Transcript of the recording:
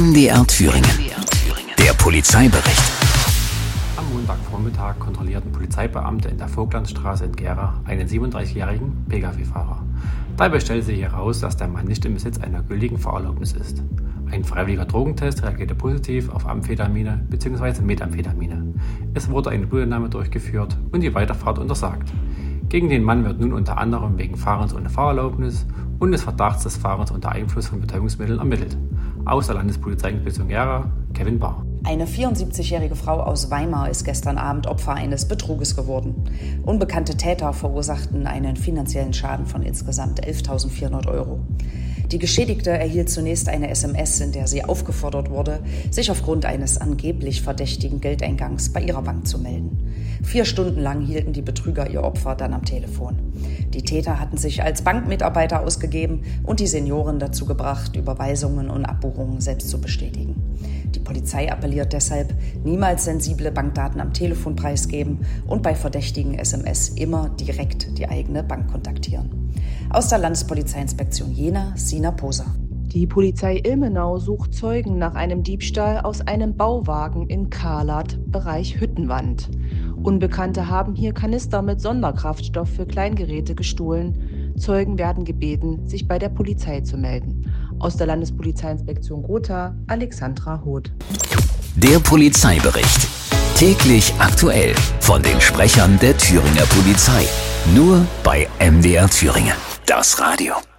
MDR Thüringen. Der Polizeibericht. Am Montagvormittag kontrollierten Polizeibeamte in der Vogtlandstraße in Gera einen 37-jährigen Pkw-Fahrer. Dabei stellte sich heraus, dass der Mann nicht im Besitz einer gültigen Fahrerlaubnis ist. Ein freiwilliger Drogentest reagierte positiv auf Amphetamine bzw. Methamphetamine. Es wurde eine Blutentnahme durchgeführt und die Weiterfahrt untersagt. Gegen den Mann wird nun unter anderem wegen Fahrens ohne Fahrerlaubnis und des Verdachts des Fahrens unter Einfluss von Betäubungsmitteln ermittelt. Aus der Landespolizeiinspektion Gera, Kevin Bahr. Eine 74-jährige Frau aus Weimar ist gestern Abend Opfer eines Betruges geworden. Unbekannte Täter verursachten einen finanziellen Schaden von insgesamt 11.400 €. Die Geschädigte erhielt zunächst eine SMS, in der sie aufgefordert wurde, sich aufgrund eines angeblich verdächtigen Geldeingangs bei ihrer Bank zu melden. 4 Stunden lang hielten die Betrüger ihr Opfer dann am Telefon. Die Täter hatten sich als Bankmitarbeiter ausgegeben und die Senioren dazu gebracht, Überweisungen und Abbuchungen selbst zu bestätigen. Die Polizei appelliert deshalb, niemals sensible Bankdaten am Telefon preisgeben und bei verdächtigen SMS immer direkt die eigene Bank kontaktieren. Aus der Landespolizeiinspektion Jena, Sina Poser. Die Polizei Ilmenau sucht Zeugen nach einem Diebstahl aus einem Bauwagen in Karlat, Bereich Hüttenwand. Unbekannte haben hier Kanister mit Sonderkraftstoff für Kleingeräte gestohlen. Zeugen werden gebeten, sich bei der Polizei zu melden. Aus der Landespolizeiinspektion Gotha, Alexandra Hoth. Der Polizeibericht. Täglich aktuell von den Sprechern der Thüringer Polizei. Nur bei MDR Thüringen. Das Radio.